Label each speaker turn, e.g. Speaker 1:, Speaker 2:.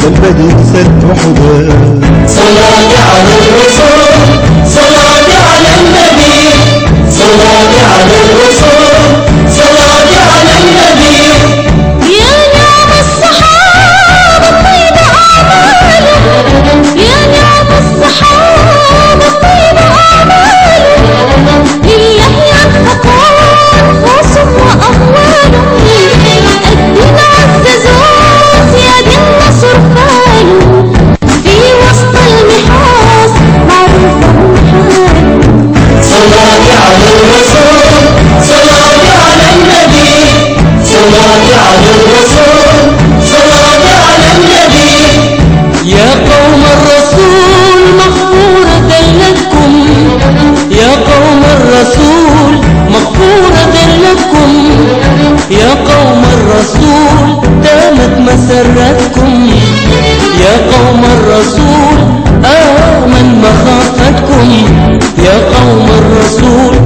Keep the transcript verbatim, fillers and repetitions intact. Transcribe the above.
Speaker 1: البدر سد حدا.
Speaker 2: صلاة على الرسول، صلاة على النبي، صلاة على الرسول، صلاة على النبي.
Speaker 3: يا نعم الصحابة طيب أعمالهم، يا نعم الصحابة طيب أعمالهم، لله ينفقون أنفسهم وأموالهم، الدين عززوا زياد النصر قالوا، في وسط المحاص معروفهم حالهم.
Speaker 2: صلاة على الرسول، صلاة على النبي، صلاة على الرسول، صلاة على النبي.
Speaker 4: يا قوم الرسول مغفورة لكم، يا قوم الرسول مغفورة لكم، يا قوم الرسول دامت مسرتكم، يا قوم الرسول آمن مخافتكم، يا قوم الرسول